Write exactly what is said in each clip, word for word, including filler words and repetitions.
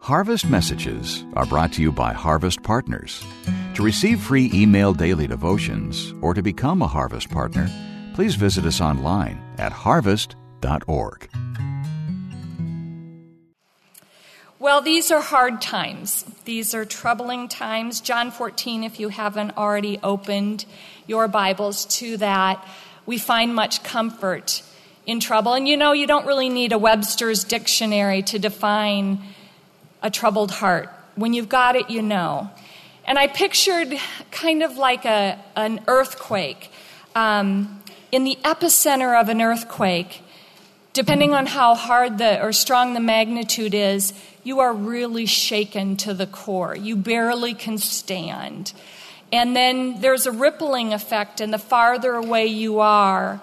Harvest Messages are brought to you by Harvest Partners. To receive free email daily devotions or to become a Harvest Partner, please visit us online at harvest dot org. Well, these are hard times. These are troubling times. John fourteen, if you haven't already opened your Bibles to that, we find much comfort in trouble. And you know, you don't really need a Webster's dictionary to define a troubled heart. When you've got it, you know. And I pictured kind of like a an earthquake. Um, in the epicenter of an earthquake, depending on how hard the or strong the magnitude is, you are really shaken to the core. You barely can stand. And then there's a rippling effect, and the farther away you are,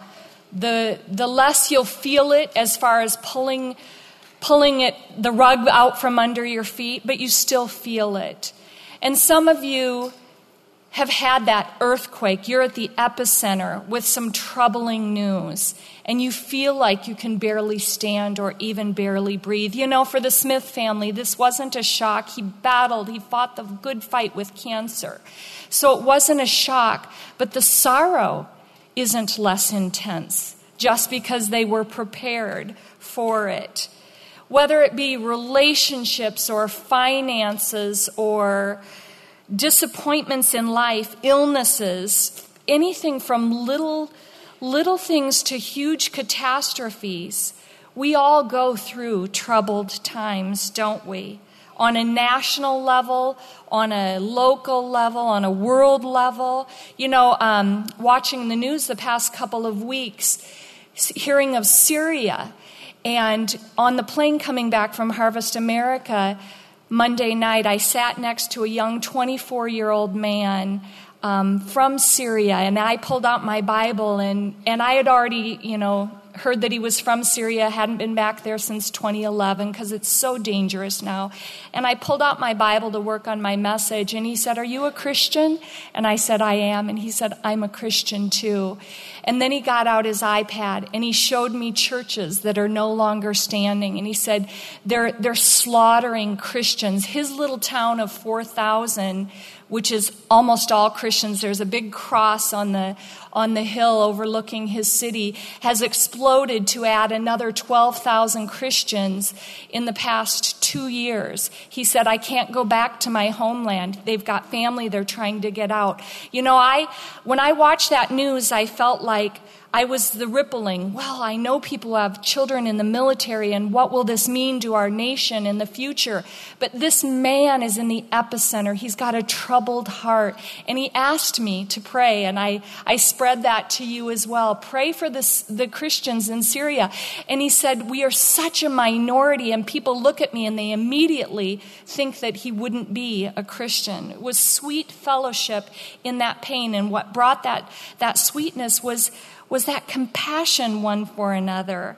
the the less you'll feel it as far as pulling pulling it, the rug out from under your feet, but you still feel it. And some of you have had that earthquake. You're at the epicenter with some troubling news, and you feel like you can barely stand or even barely breathe. You know, for the Smith family, this wasn't a shock. He battled, he fought the good fight with cancer. So it wasn't a shock, but the sorrow isn't less intense just because they were prepared for it. Whether it be relationships or finances or disappointments in life, illnesses, anything from little, little things to huge catastrophes, we all go through troubled times, don't we? On a national level, on a local level, on a world level. You know, um, watching the news the past couple of weeks, hearing of Syria. And on the plane coming back from Harvest America, Monday night, I sat next to a young twenty-four-year-old man um, from Syria, and I pulled out my Bible, and, and I had already, you know, heard that he was from Syria, hadn't been back there since twenty eleven because it's so dangerous now. And I pulled out my Bible to work on my message, and he said, "Are you a Christian?" And I said, "I am." And he said, "I'm a Christian too." And then he got out his iPad and he showed me churches that are no longer standing. And he said, they're, they're slaughtering Christians. His little town of four thousand, which is almost all Christians, there's a big cross on the on the hill overlooking his city, has exploded to add another twelve thousand Christians in the past two years. He said, "I can't go back to my homeland. They've got family they're trying to get out." You know, I when I watched that news, I felt like I was the rippling. Well, I know people have children in the military, and what will this mean to our nation in the future? But this man is in the epicenter. He's got a troubled heart. And he asked me to pray, and I, I spread that to you as well. Pray for this, the Christians in Syria. And he said, we are such a minority, and people look at me and they immediately think that he wouldn't be a Christian. It was sweet fellowship in that pain, and what brought that, that sweetness was was that compassion one for another.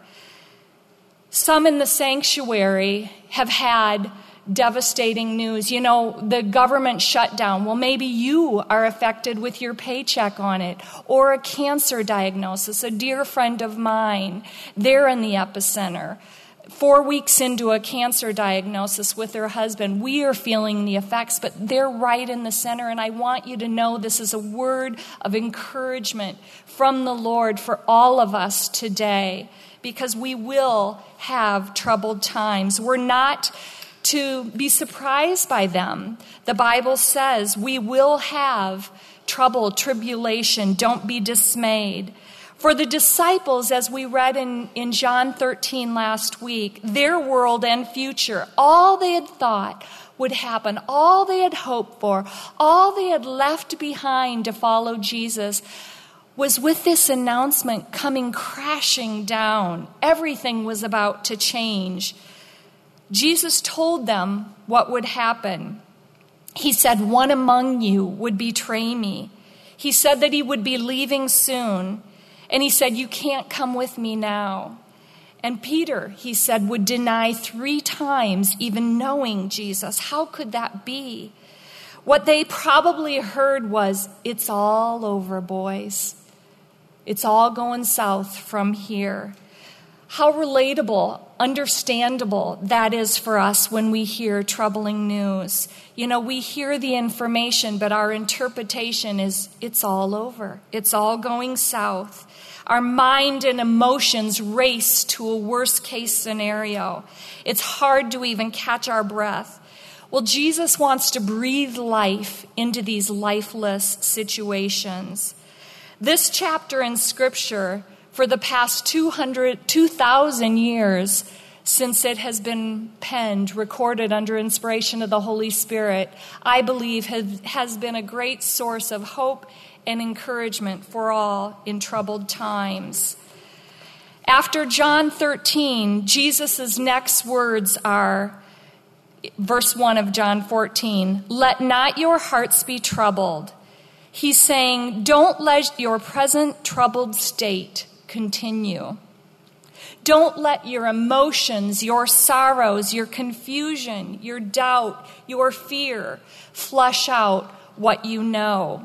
Some in the sanctuary have had devastating news. You know, the government shutdown. Well, maybe you are affected with your paycheck on it, or a cancer diagnosis. A dear friend of mine, they're in the epicenter. Four weeks into a cancer diagnosis with her husband, we are feeling the effects, but they're right in the center. And I want you to know this is a word of encouragement from the Lord for all of us today, because we will have troubled times. We're not to be surprised by them. The Bible says we will have trouble, tribulation. Don't be dismayed. For the disciples, as we read in, in John thirteen last week, their world and future, all they had thought would happen, all they had hoped for, all they had left behind to follow Jesus, was with this announcement coming crashing down. Everything was about to change. Jesus told them what would happen. He said, "One among you would betray me." He said that he would be leaving soon. And he said, "You can't come with me now." And Peter, he said, would deny three times even knowing Jesus. How could that be? What they probably heard was, "It's all over, boys. It's all going south from here." How relatable, understandable that is for us when we hear troubling news. You know, we hear the information, but our interpretation is it's all over. It's all going south. Our mind and emotions race to a worst case scenario. It's hard to even catch our breath. Well, Jesus wants to breathe life into these lifeless situations. This chapter in Scripture, for the past two hundred, two thousand years since it has been penned, recorded under inspiration of the Holy Spirit, I believe has, has been a great source of hope and encouragement for all in troubled times. After John thirteen, Jesus' next words are, verse one of John fourteen, "Let not your hearts be troubled." He's saying, don't let your present troubled state continue. Don't let your emotions, your sorrows, your confusion, your doubt, your fear flush out what you know.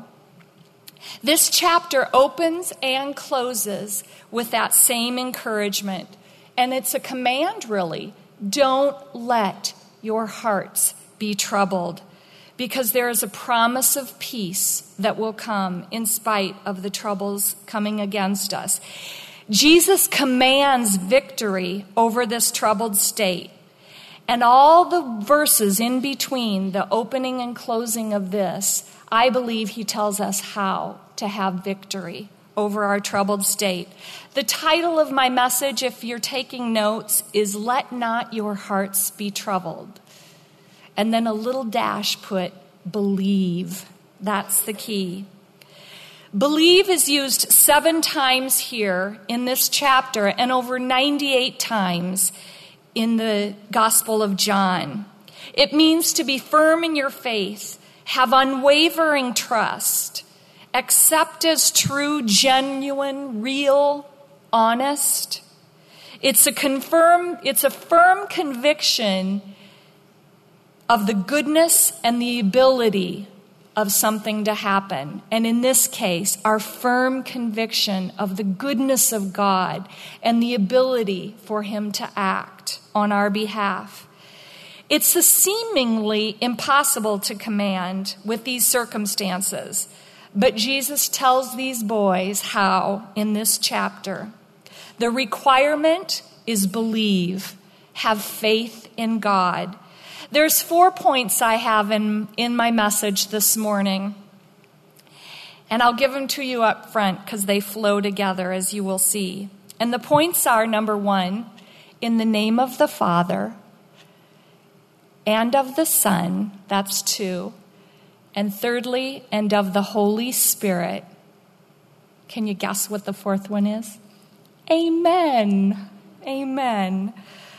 This chapter opens and closes with that same encouragement. And it's a command, really. Don't let your hearts be troubled, because there is a promise of peace that will come in spite of the troubles coming against us. Jesus commands victory over this troubled state. And all the verses in between the opening and closing of this, I believe he tells us how to have victory over our troubled state. The title of my message, if you're taking notes, is "Let Not Your Hearts Be Troubled." And then a little dash put, believe. That's the key. Believe is used seven times here in this chapter and over ninety-eight times in the Gospel of John. It means to be firm in your faith, have unwavering trust, accept as true, genuine, real, honest. It's a confirm, it's a firm conviction of the goodness and the ability of something to happen. And in this case, our firm conviction of the goodness of God and the ability for him to act on our behalf. It's a seemingly impossible to command with these circumstances, but Jesus tells these boys how in this chapter. The requirement is believe, have faith in God. There's four points I have in, in my message this morning. And I'll give them to you up front because they flow together, as you will see. And the points are, number one, in the name of the Father and of the Son, that's two. And thirdly, and of the Holy Spirit. Can you guess what the fourth one is? Amen. Amen.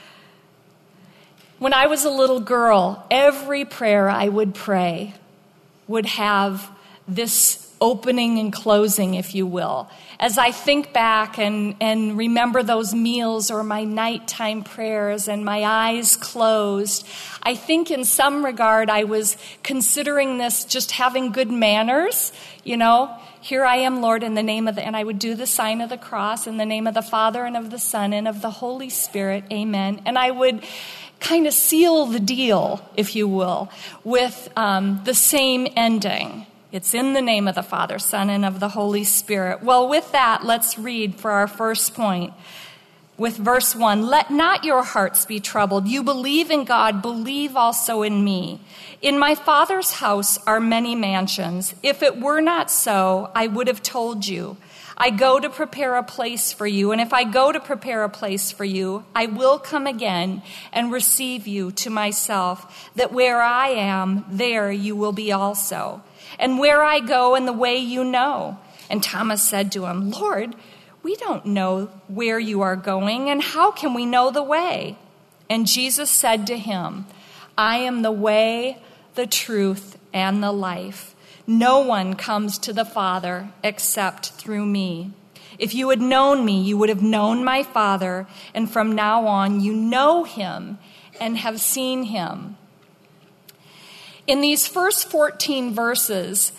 When I was a little girl, every prayer I would pray would have this opening and closing, if you will. As I think back and, and remember those meals or my nighttime prayers and my eyes closed, I think in some regard I was considering this just having good manners, you know. Here I am, Lord, in the name of the, and I would do the sign of the cross in the name of the Father and of the Son and of the Holy Spirit, amen. And I would kind of seal the deal, if you will, with um, the same ending. It's in the name of the Father, Son, and of the Holy Spirit. Well, with that, let's read for our first point. With verse one, let not your hearts be troubled. You believe in God, believe also in me. In my Father's house are many mansions. If it were not so, I would have told you. I go to prepare a place for you, and if I go to prepare a place for you, I will come again and receive you to myself, that where I am, there you will be also. And where I go and the way you know. And Thomas said to him, Lord, we don't know where you are going, and how can we know the way? And Jesus said to him, I am the way, the truth, and the life. No one comes to the Father except through me. If you had known me, you would have known my Father, and from now on you know him and have seen him. In these first fourteen verses,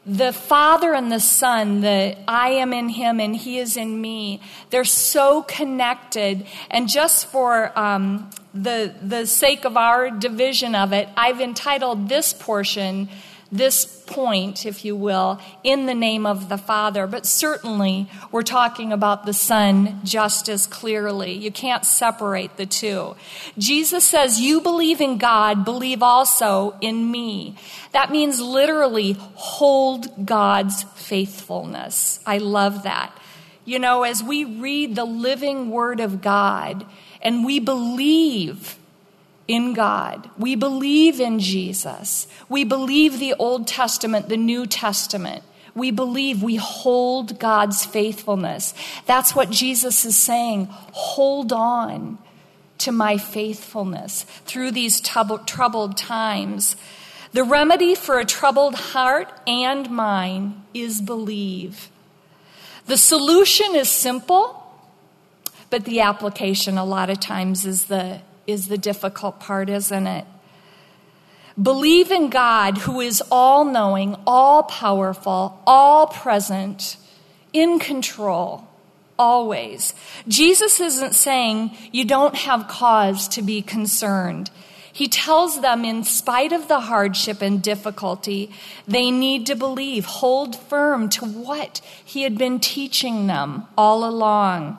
The Father and the Son, the I am in him and he is in me, they're so connected. And just for um, the the sake of our division of it, I've entitled this portion, this point, if you will, in the name of the Father. But certainly we're talking about the Son just as clearly. You can't separate the two. Jesus says, you believe in God, believe also in me. That means literally hold God's faithfulness. I love that. You know, as we read the living Word of God and we believe in God, we believe in Jesus, we believe the Old Testament, the New Testament, we believe, we hold God's faithfulness. That's what Jesus is saying. Hold on to my faithfulness through these troubled times. The remedy for a troubled heart and mind is believe. The solution is simple, but the application a lot of times is the is the difficult part, isn't it? Believe in God, who is all-knowing, all-powerful, all-present, in control, always. Jesus isn't saying you don't have cause to be concerned. He tells them in spite of the hardship and difficulty, they need to believe, hold firm to what he had been teaching them all along.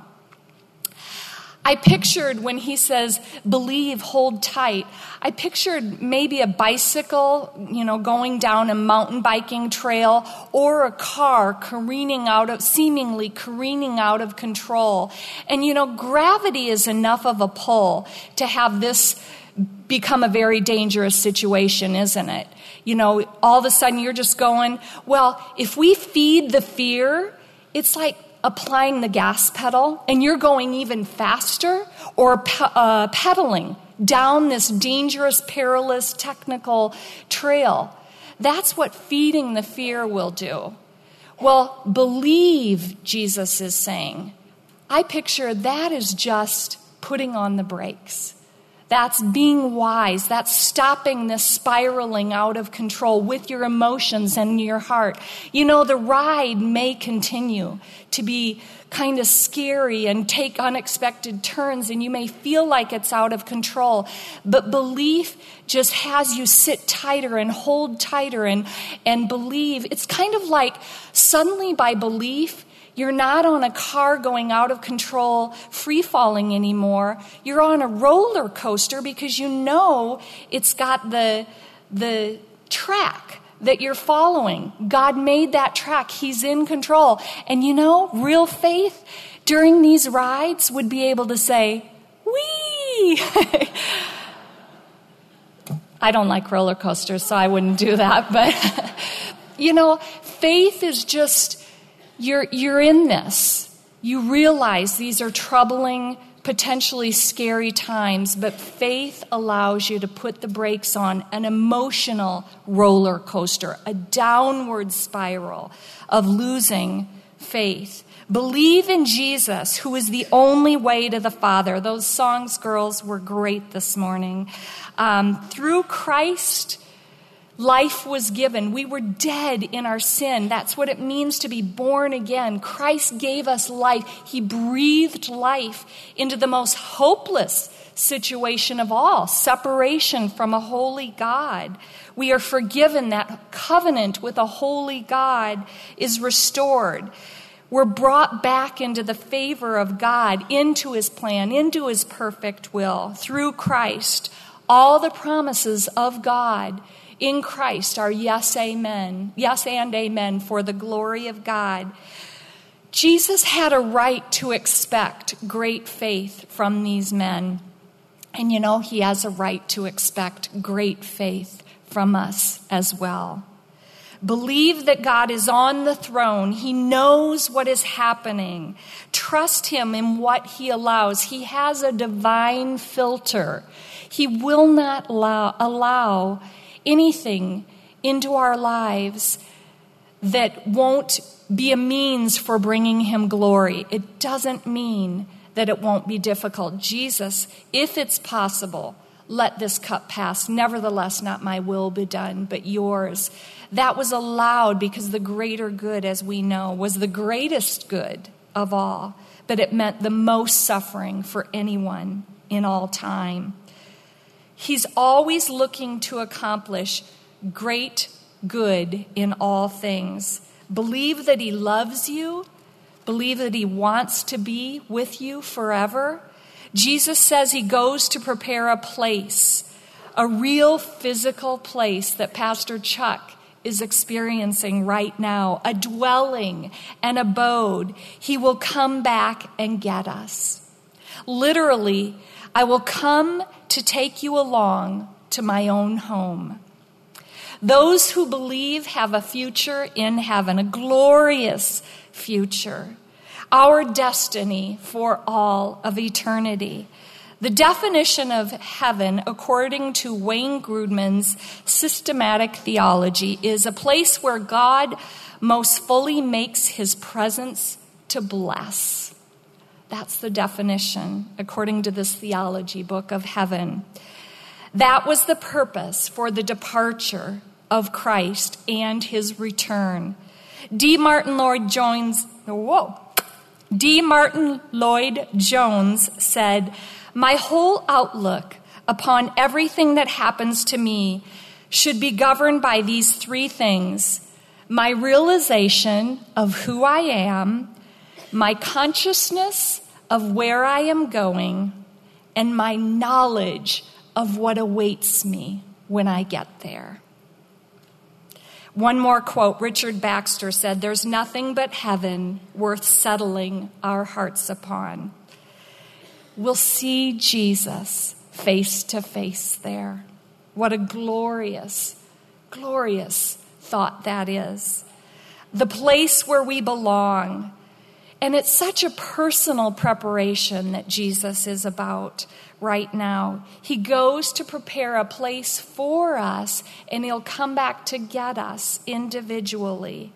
I pictured when he says, believe, hold tight, I pictured maybe a bicycle, you know, going down a mountain biking trail, or a car careening out of, seemingly careening out of control. And, you know, gravity is enough of a pull to have this become a very dangerous situation, isn't it? You know, all of a sudden you're just going, well, if we feed the fear, it's like applying the gas pedal and you're going even faster, or pe- uh, pedaling down this dangerous, perilous, technical trail. That's what feeding the fear will do. Well, believe, Jesus is saying. I picture that is just putting on the brakes. That's being wise. That's stopping this spiraling out of control with your emotions and your heart. You know, the ride may continue to be kind of scary and take unexpected turns, and you may feel like it's out of control. But belief just has you sit tighter and hold tighter and, and believe. It's kind of like suddenly by belief, you're not on a car going out of control, free-falling anymore. You're on a roller coaster because you know it's got the, the track that you're following. God made that track. He's in control. And you know, real faith during these rides would be able to say, whee! I don't like roller coasters, so I wouldn't do that. But, you know, faith is just... You're, you're in this. You realize these are troubling, potentially scary times, but faith allows you to put the brakes on an emotional roller coaster, a downward spiral of losing faith. Believe in Jesus, who is the only way to the Father. Those songs, girls, were great this morning. Um, through Christ, life was given. We were dead in our sin. That's what it means to be born again. Christ gave us life. He breathed life into the most hopeless situation of all, separation from a holy God. We are forgiven. That covenant with a holy God is restored. We're brought back into the favor of God, into his plan, into his perfect will. Through Christ, all the promises of God in Christ are yes, amen. Yes and amen for the glory of God. Jesus had a right to expect great faith from these men. And you know, he has a right to expect great faith from us as well. Believe that God is on the throne. He knows what is happening. Trust him in what he allows. He has a divine filter. He will not allow, allow anything into our lives that won't be a means for bringing him glory. It doesn't mean that it won't be difficult. Jesus, if it's possible, let this cup pass. Nevertheless, not my will be done, but yours. That was allowed because the greater good, as we know, was the greatest good of all, but it meant the most suffering for anyone in all time. He's always looking to accomplish great good in all things. Believe that he loves you. Believe that he wants to be with you forever. Jesus says he goes to prepare a place, a real physical place that Pastor Chuck is experiencing right now, a dwelling, an abode. He will come back and get us. Literally, I will come to take you along to my own home. Those who believe have a future in heaven, a glorious future. Our destiny for all of eternity. The definition of heaven, according to Wayne Grudman's systematic theology, is a place where God most fully makes his presence to bless. That's the definition, according to this theology book of heaven. That was the purpose for the departure of Christ and his return. D. Martin Lloyd Jones, whoa. D. Martin Lloyd Jones said, "My whole outlook upon everything that happens to me should be governed by these three things: my realization of who I am, my consciousness of where I am going, and my knowledge of what awaits me when I get there." One more quote. Richard Baxter said, "There's nothing but heaven worth settling our hearts upon." We'll see Jesus face to face there. What a glorious, glorious thought that is. The place where we belong. And it's such a personal preparation that Jesus is about right now. He goes to prepare a place for us, and he'll come back to get us individually.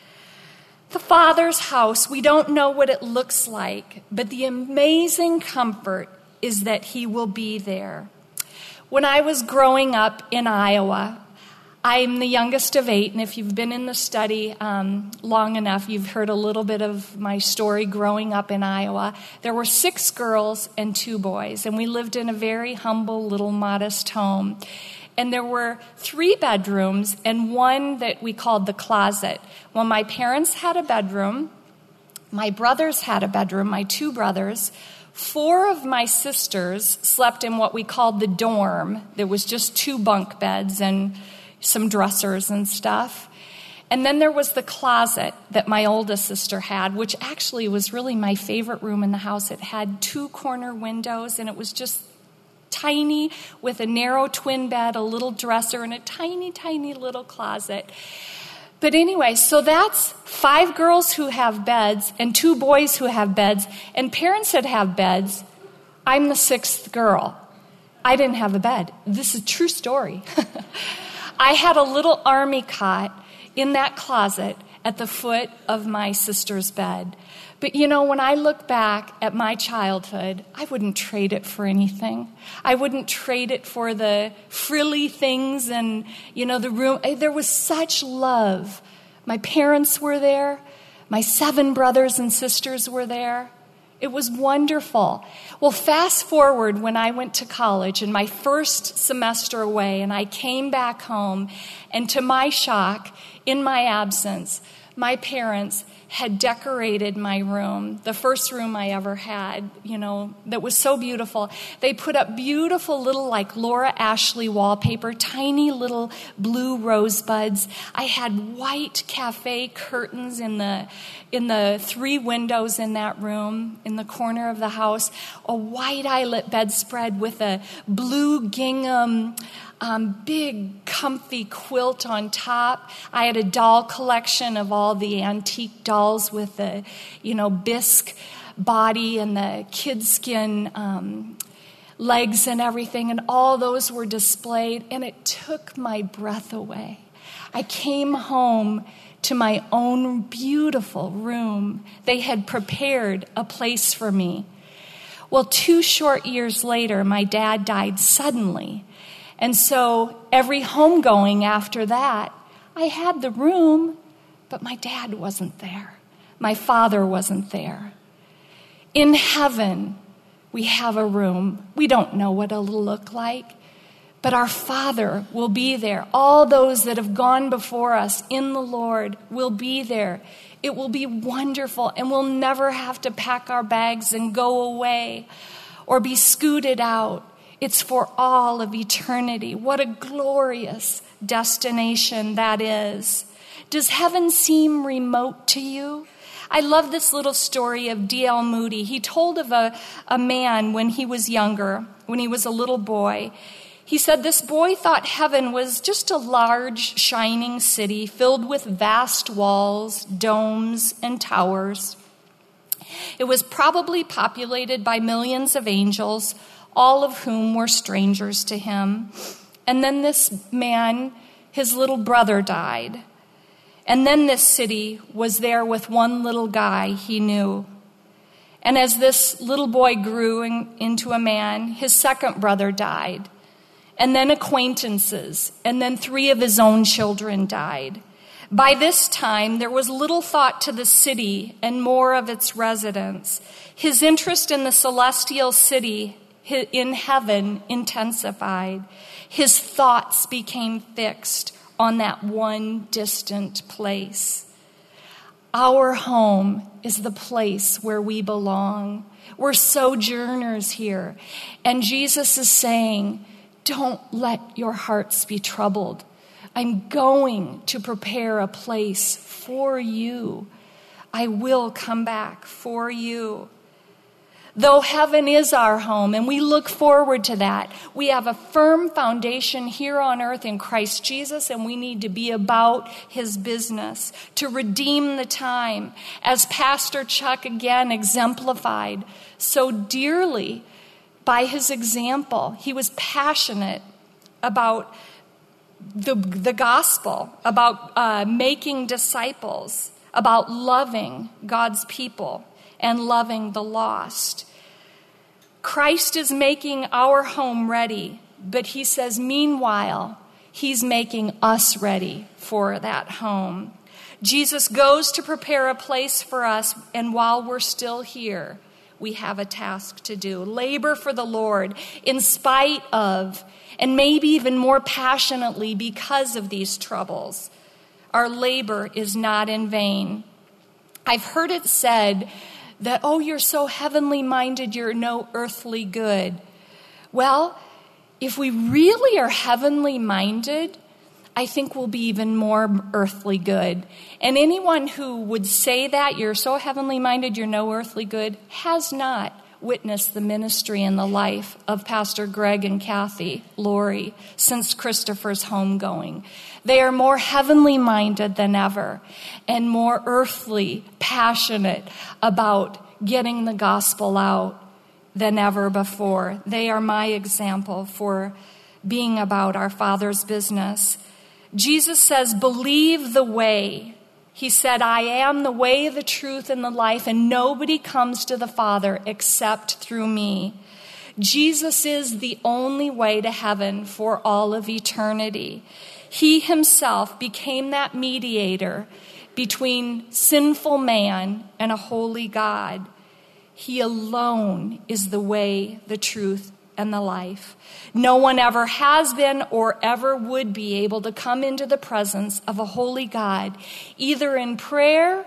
The Father's house, we don't know what it looks like, but the amazing comfort is that he will be there. When I was growing up in Iowa, I'm the youngest of eight, and if you've been in the study um, long enough, you've heard a little bit of my story growing up in Iowa. There were six girls and two boys, and we lived in a very humble, little, modest home. And there were three bedrooms and one that we called the closet. Well, my parents had a bedroom. My brothers had a bedroom, my two brothers. Four of my sisters slept in what we called the dorm. There was just two bunk beds and some dressers and stuff. And then there was the closet that my oldest sister had, which actually was really my favorite room in the house. It had two corner windows, and it was just tiny with a narrow twin bed, a little dresser, and a tiny, tiny little closet. But anyway, so that's five girls who have beds and two boys who have beds, and parents that have beds. I'm the sixth girl. I didn't have a bed. This is a true story. I had a little army cot in that closet at the foot of my sister's bed. But you know, when I look back at my childhood, I wouldn't trade it for anything. I wouldn't trade it for the frilly things and, you know, the room. There was such love. My parents were there. My seven brothers and sisters were there. It was wonderful. Well, fast forward when I went to college in my first semester away, and I came back home, and to my shock, in my absence, my parents had decorated my room, the first room I ever had, you know, that was so beautiful. They put up beautiful little, like Laura Ashley wallpaper, tiny little blue rosebuds. I had white cafe curtains in the in the three windows in that room, in the corner of the house, a white eyelet bedspread with a blue gingham Um, big, comfy quilt on top. I had a doll collection of all the antique dolls with the, you know, bisque body and the kid skin um, legs and everything, and all those were displayed, and it took my breath away. I came home to my own beautiful room. They had prepared a place for me. Well, two short years later, my dad died suddenly. And so every homegoing after that, I had the room, but my dad wasn't there. My father wasn't there. In heaven, we have a room. We don't know what it'll look like, but our Father will be there. All those that have gone before us in the Lord will be there. It will be wonderful, and we'll never have to pack our bags and go away or be scooted out. It's for all of eternity. What a glorious destination that is. Does heaven seem remote to you? I love this little story of D L Moody. He told of a, a man when he was younger, when he was a little boy. He said this boy thought heaven was just a large, shining city filled with vast walls, domes, and towers. It was probably populated by millions of angels, all of whom were strangers to him. And then this man, his little brother, died. And then this city was there with one little guy he knew. And as this little boy grew in, into a man, his second brother died. And then acquaintances, and then three of his own children died. By this time, there was little thought to the city and more of its residents. His interest in the celestial city in heaven intensified. His thoughts became fixed on that one distant place. Our home is the place where we belong. We're sojourners here. And Jesus is saying, don't let your hearts be troubled. I'm going to prepare a place for you. I will come back for you. Though heaven is our home, and we look forward to that, we have a firm foundation here on earth in Christ Jesus, and we need to be about his business to redeem the time, as Pastor Chuck again exemplified so dearly by his example. He was passionate about the, the gospel, about uh, making disciples, about loving God's people and loving the lost. Christ is making our home ready, but he says, meanwhile, he's making us ready for that home. Jesus goes to prepare a place for us, and while we're still here, we have a task to do. Labor for the Lord in spite of, and maybe even more passionately because of these troubles. Our labor is not in vain. I've heard it said that, oh, you're so heavenly minded, you're no earthly good. Well, if we really are heavenly minded, I think we'll be even more earthly good. And anyone who would say that, you're so heavenly minded, you're no earthly good, has not witnessed the ministry and the life of Pastor Greg and Kathy Laurie since Christopher's homegoing. They are more heavenly minded than ever and more earthly passionate about getting the gospel out than ever before. They are my example for being about our Father's business. Jesus says, believe the way. He said, I am the way, the truth, and the life, and nobody comes to the Father except through me. Jesus is the only way to heaven for all of eternity. He himself became that mediator between sinful man and a holy God. He alone is the way, the truth, and the life. No one ever has been or ever would be able to come into the presence of a holy God, either in prayer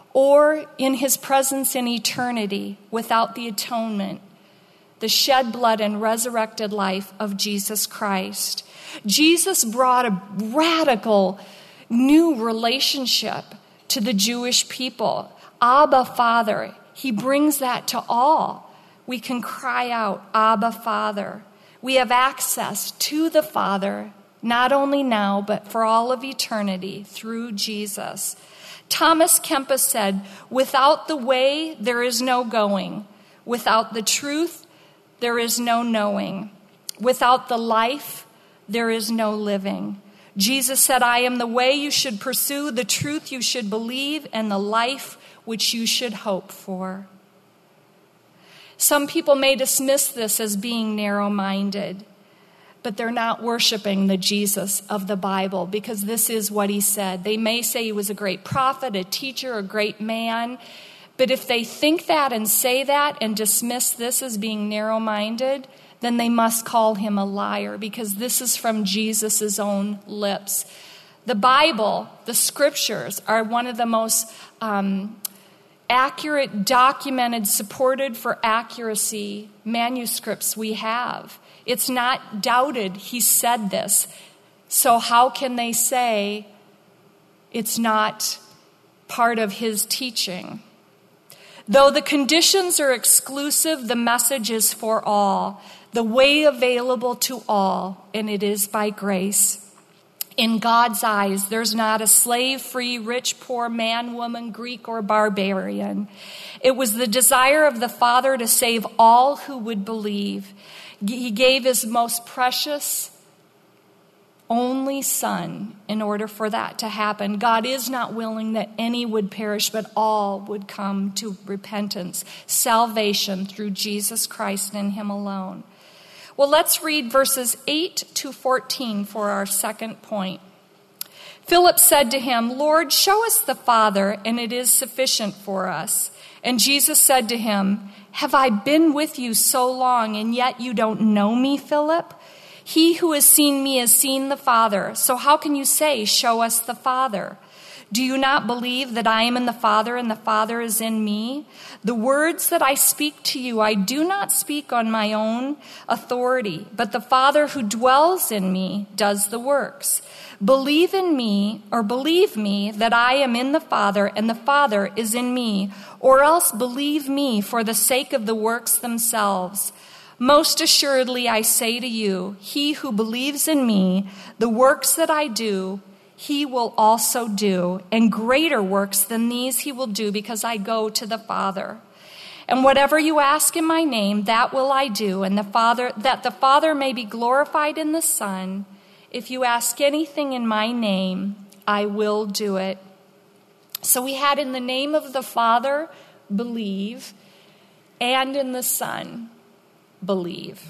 or in his presence in eternity, without the atonement, the shed blood and resurrected life of Jesus Christ. Jesus brought a radical new relationship to the Jewish people. Abba, Father. He brings that to all. We can cry out, Abba, Father. We have access to the Father, not only now, but for all of eternity through Jesus. Thomas Kempis said, without the way, there is no going. Without the truth, there is no knowing. Without the life, there is no living. Jesus said, I am the way you should pursue, the truth you should believe, and the life which you should hope for. Some people may dismiss this as being narrow-minded, but they're not worshiping the Jesus of the Bible, because this is what he said. They may say he was a great prophet, a teacher, a great man, but if they think that and say that and dismiss this as being narrow-minded, then they must call him a liar, because this is from Jesus' own lips. The Bible, the scriptures, are one of the most um, accurate, documented, supported for accuracy manuscripts we have. It's not doubted he said this. So how can they say it's not part of his teaching? Though the conditions are exclusive, the message is for all, the way available to all, and it is by grace. In God's eyes, there's not a slave, free, rich, poor, man, woman, Greek, or barbarian. It was the desire of the Father to save all who would believe. He gave his most precious, only Son in order for that to happen. God is not willing that any would perish, but all would come to repentance, salvation through Jesus Christ and him alone. Well, let's read verses eight to fourteen for our second point. Philip said to him, "Lord, show us the Father, and it is sufficient for us." And Jesus said to him, "Have I been with you so long, and yet you don't know me, Philip? He who has seen me has seen the Father. So how can you say, 'Show us the Father'? Do you not believe that I am in the Father and the Father is in me? The words that I speak to you, I do not speak on my own authority, but the Father who dwells in me does the works. Believe in me, or believe me, that I am in the Father and the Father is in me, or else believe me for the sake of the works themselves. Most assuredly I say to you, he who believes in me, the works that I do, he will also do, and greater works than these he will do, because I go to the Father. And whatever you ask in my name, that will I do, and the Father, that the Father may be glorified in the Son. If you ask anything in my name, I will do it." So we had in the name of the Father, believe, and in the Son, believe.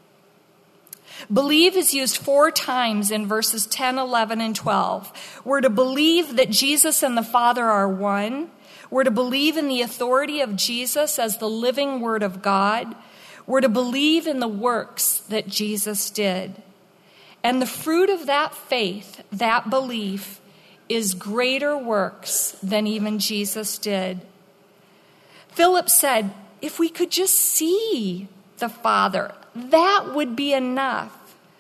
Believe is used four times in verses ten, eleven, and twelve. We're to believe that Jesus and the Father are one. We're to believe in the authority of Jesus as the living Word of God. We're to believe in the works that Jesus did. And the fruit of that faith, that belief, is greater works than even Jesus did. Philip said, if we could just see the Father, that would be enough.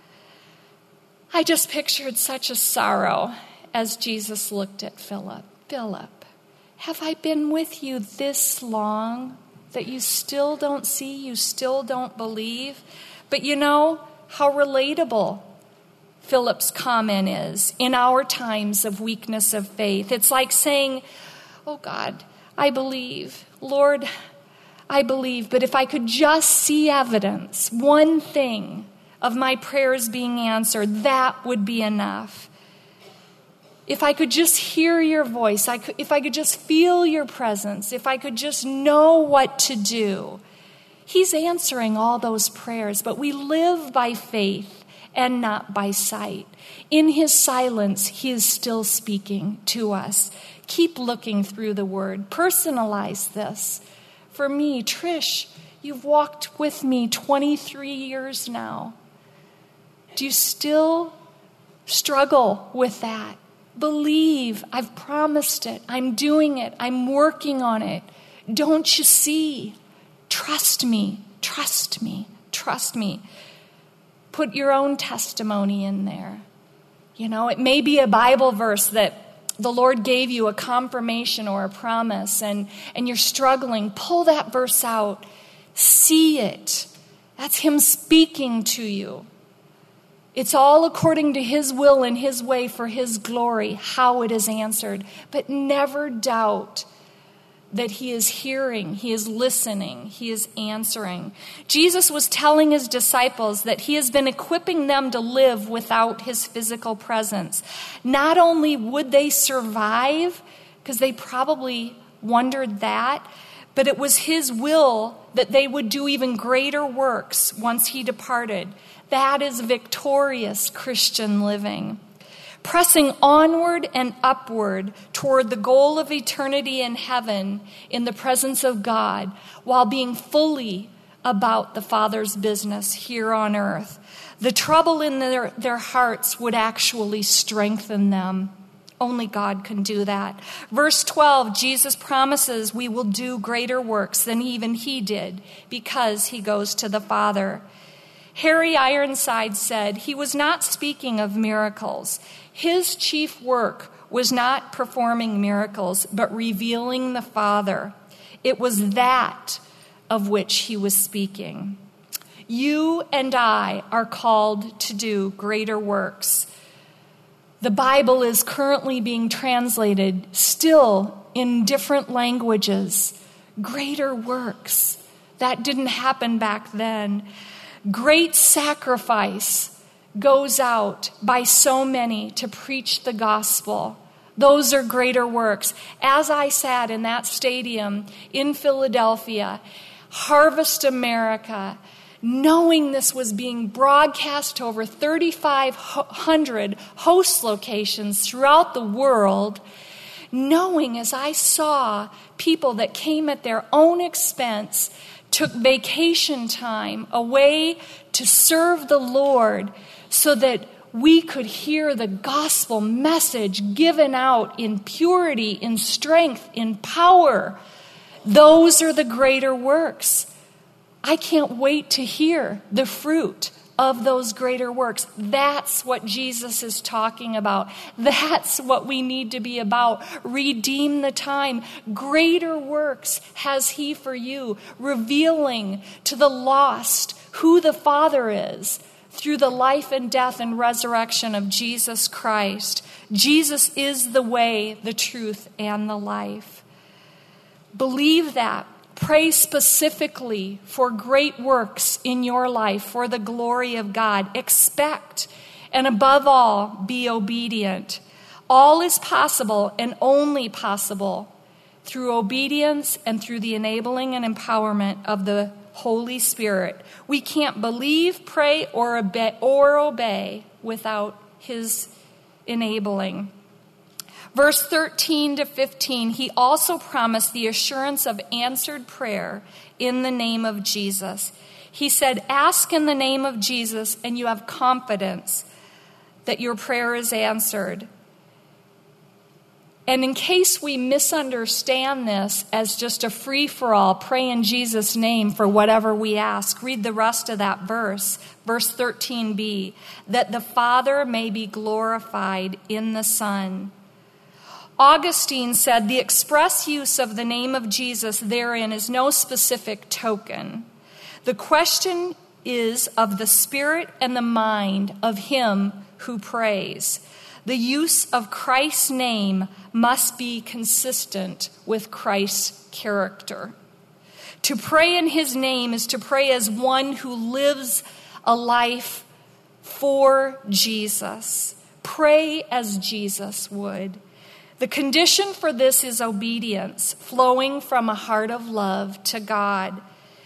I just pictured such a sorrow as Jesus looked at Philip. Philip, have I been with you this long that you still don't see, you still don't believe? But you know how relatable Philip's comment is in our times of weakness of faith. It's like saying, oh God, I believe. Lord, I believe, but if I could just see evidence, one thing of my prayers being answered, that would be enough. If I could just hear your voice, I could, if I could just feel your presence, if I could just know what to do. He's answering all those prayers, but we live by faith and not by sight. In his silence, he is still speaking to us. Keep looking through the word. Personalize this. For me, Trish, you've walked with me twenty-three years now. Do you still struggle with that? Believe, I've promised it. I'm doing it. I'm working on it. Don't you see? Trust me, trust me, trust me. Put your own testimony in there. You know, it may be a Bible verse that the Lord gave you, a confirmation or a promise, and, and you're struggling. Pull that verse out. See it. That's him speaking to you. It's all according to his will and his way for his glory, how it is answered. But never doubt that he is hearing, he is listening, he is answering. Jesus was telling his disciples that he has been equipping them to live without his physical presence. Not only would they survive, because they probably wondered that, but it was his will that they would do even greater works once he departed. That is victorious Christian living. Pressing onward and upward toward the goal of eternity in heaven in the presence of God, while being fully about the Father's business here on earth. The trouble in their, their hearts would actually strengthen them. Only God can do that. Verse twelve, Jesus promises we will do greater works than even he did because he goes to the Father. Harry Ironside said he was not speaking of miracles. His chief work was not performing miracles, but revealing the Father. It was that of which he was speaking. You and I are called to do greater works. The Bible is currently being translated still in different languages. Greater works. That didn't happen back then. Great sacrifice goes out by so many to preach the gospel. Those are greater works. As I sat in that stadium in Philadelphia, Harvest America, knowing this was being broadcast to over thirty-five hundred host locations throughout the world, knowing as I saw people that came at their own expense, took vacation time away to serve the Lord so that we could hear the gospel message given out in purity, in strength, in power. Those are the greater works. I can't wait to hear the fruit of those greater works. That's what Jesus is talking about. That's what we need to be about. Redeem the time. Greater works has he for you, revealing to the lost who the Father is through the life and death and resurrection of Jesus Christ. Jesus is the way, the truth, and the life. Believe that. Pray specifically for great works in your life for the glory of God. Expect, and above all, be obedient. All is possible and only possible through obedience and through the enabling and empowerment of the Holy Spirit. We can't believe, pray, or obey, or obey without his enabling. Verse thirteen to fifteen, he also promised the assurance of answered prayer in the name of Jesus. He said, ask in the name of Jesus and you have confidence that your prayer is answered. And in case we misunderstand this as just a free-for-all, pray in Jesus' name for whatever we ask, read the rest of that verse, verse thirteen b, that the Father may be glorified in the Son. Augustine said the express use of the name of Jesus therein is no specific token. The question is of the spirit and the mind of him who prays. The use of Christ's name must be consistent with Christ's character. To pray in his name is to pray as one who lives a life for Jesus. Pray as Jesus would. The condition for this is obedience, flowing from a heart of love to God.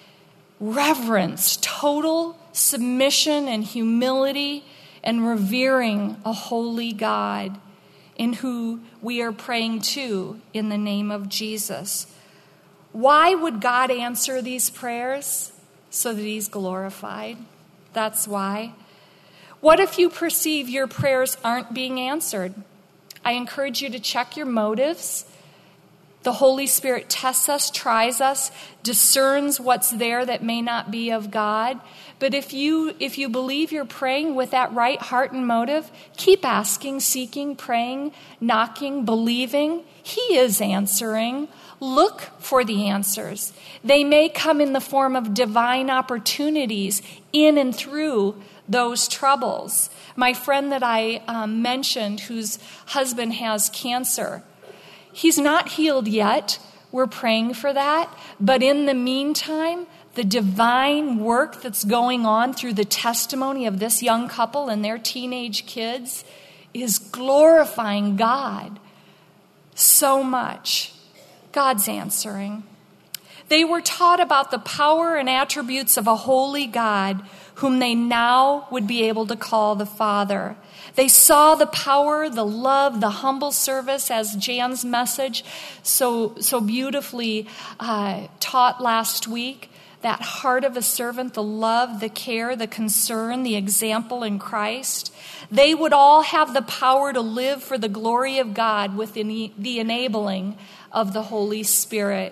Reverence, total submission and humility, and revering a holy God in who we are praying to in the name of Jesus. Why would God answer these prayers? So that he's glorified. That's why. What if you perceive your prayers aren't being answered? I encourage you to check your motives. The Holy Spirit tests us, tries us, discerns what's there that may not be of God. But if you if you believe you're praying with that right heart and motive, keep asking, seeking, praying, knocking, believing. He is answering. Look for the answers. They may come in the form of divine opportunities in and through those troubles. My friend that I um, mentioned, whose husband has cancer, he's not healed yet. We're praying for that. But in the meantime, the divine work that's going on through the testimony of this young couple and their teenage kids is glorifying God so much. God's answering. They were taught about the power and attributes of a holy God whom they now would be able to call the Father. They saw the power, the love, the humble service, as Jan's message so, so beautifully uh, taught last week. That heart of a servant, the love, the care, the concern, the example in Christ. They would all have the power to live for the glory of God within the enabling of the Holy Spirit.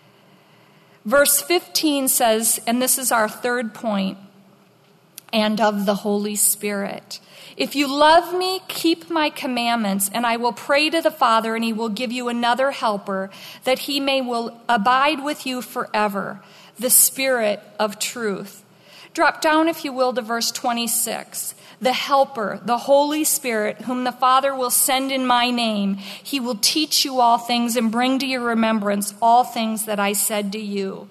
Verse fifteen says, and this is our third point, and of the Holy Spirit. If you love me, keep my commandments, and I will pray to the Father, and he will give you another helper, that he may will abide with you forever, the Spirit of truth. Drop down, if you will, to verse twenty-six. The helper, the Holy Spirit, whom the Father will send in my name, he will teach you all things and bring to your remembrance all things that I said to you.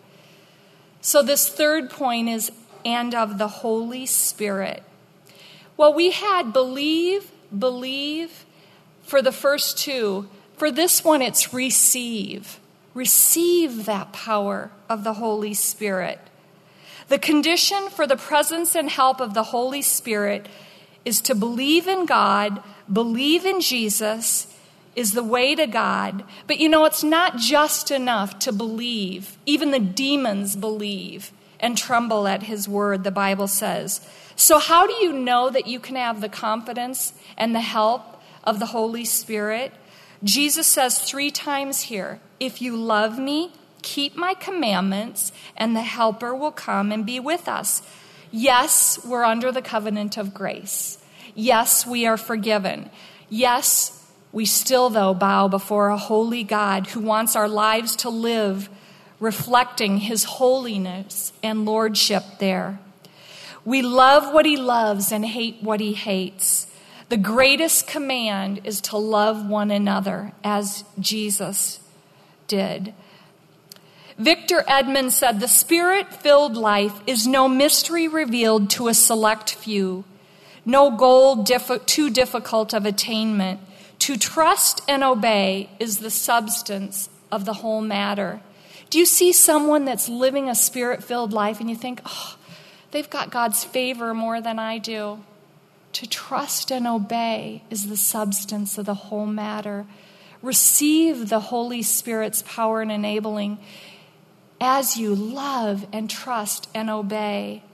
So this third point is, and of the Holy Spirit. Well, we had believe, believe for the first two. For this one, it's receive. Receive that power of the Holy Spirit. The condition for the presence and help of the Holy Spirit is to believe in God, believe in Jesus is the way to God. But you know, it's not just enough to believe. Even the demons believe and tremble at his word, the Bible says. So how do you know that you can have the confidence and the help of the Holy Spirit? Jesus says three times here, if you love me, keep my commandments, and the helper will come and be with us. Yes, we're under the covenant of grace. Yes, we are forgiven. Yes, we still, though, bow before a holy God who wants our lives to live reflecting his holiness and lordship there. We love what he loves and hate what he hates. The greatest command is to love one another as Jesus did. Victor Edmond said, the Spirit-filled life is no mystery revealed to a select few, no goal diff- too difficult of attainment. To trust and obey is the substance of the whole matter. Do you see someone that's living a Spirit-filled life and you think, oh, they've got God's favor more than I do? To trust and obey is the substance of the whole matter. Receive the Holy Spirit's power and enabling as you love and trust and obey.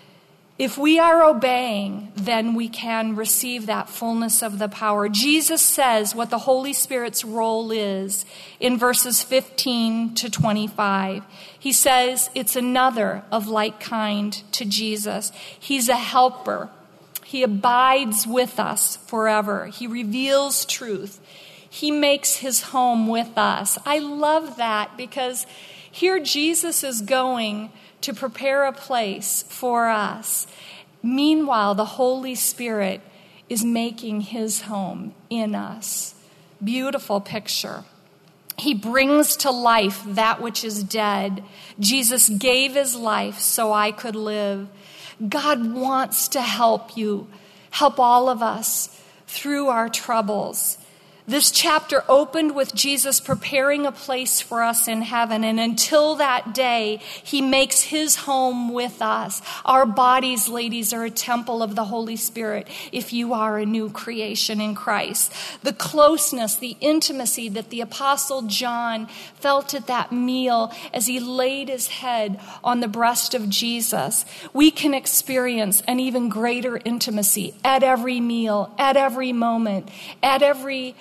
If we are obeying, then we can receive that fullness of the power. Jesus says what the Holy Spirit's role is in verses fifteen to twenty-five. He says it's another of like kind to Jesus. He's a helper. He abides with us forever. He reveals truth. He makes his home with us. I love that because here Jesus is going to prepare a place for us. Meanwhile, the Holy Spirit is making his home in us. Beautiful picture. He brings to life that which is dead. Jesus gave his life so I could live. God wants to help you, help all of us through our troubles. This chapter opened with Jesus preparing a place for us in heaven. And until that day, he makes his home with us. Our bodies, ladies, are a temple of the Holy Spirit if you are a new creation in Christ. The closeness, the intimacy that the Apostle John felt at that meal as he laid his head on the breast of Jesus, we can experience an even greater intimacy at every meal, at every moment, at every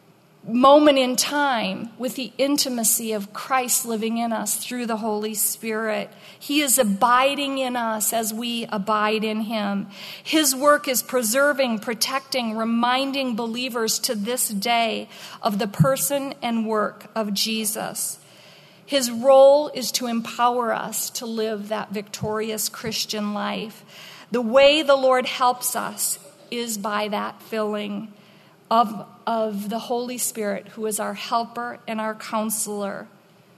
moment in time with the intimacy of Christ living in us through the Holy Spirit. He is abiding in us as we abide in him. His work is preserving, protecting, reminding believers to this day of the person and work of Jesus. His role is to empower us to live that victorious Christian life. The way the Lord helps us is by that filling of, of the Holy Spirit, who is our helper and our counselor.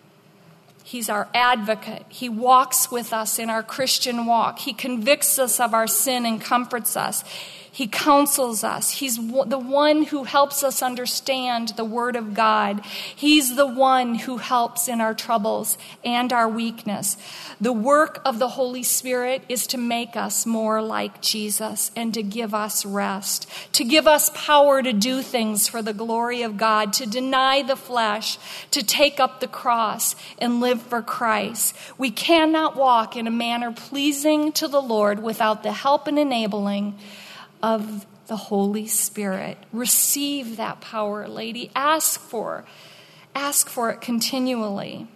He's our advocate. He walks with us in our Christian walk. He convicts us of our sin and comforts us. He counsels us. He's the one who helps us understand the Word of God. He's the one who helps in our troubles and our weakness. The work of the Holy Spirit is to make us more like Jesus and to give us rest, to give us power to do things for the glory of God, to deny the flesh, to take up the cross and live for Christ. We cannot walk in a manner pleasing to the Lord without the help and enabling of the Holy Spirit. Receive that power, lady. Ask for, ask for it continually.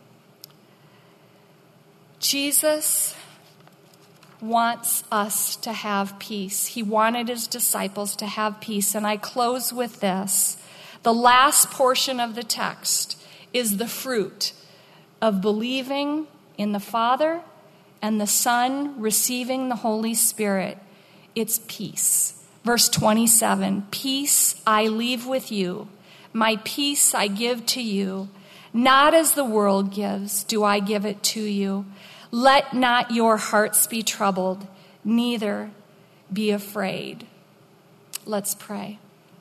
Jesus wants us to have peace. He wanted his disciples to have peace. And I close with this. The last portion of the text is the fruit of believing in the Father and the Son receiving the Holy Spirit. It's peace. Verse twenty-seven, peace I leave with you. My peace I give to you. Not as the world gives, do I give it to you. Let not your hearts be troubled, neither be afraid. Let's pray.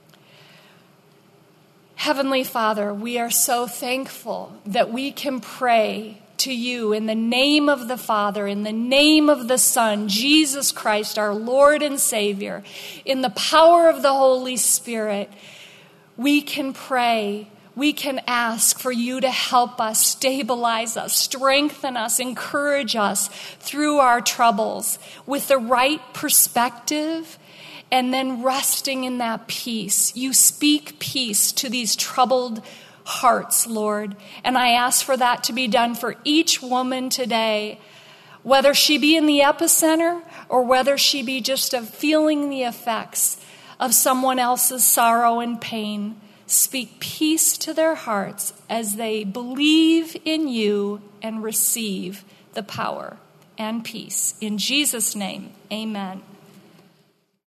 Heavenly Father, we are so thankful that we can pray to you in the name of the Father, in the name of the Son, Jesus Christ, our Lord and Savior, in the power of the Holy Spirit. We can pray. We can ask for you to help us, stabilize us, strengthen us, encourage us through our troubles with the right perspective, and then resting in that peace. You speak peace to these troubled hearts, Lord. And I ask for that to be done for each woman today, whether she be in the epicenter or whether she be just of feeling the effects of someone else's sorrow and pain. Speak peace to their hearts as they believe in you and receive the power and peace. In Jesus' name, amen.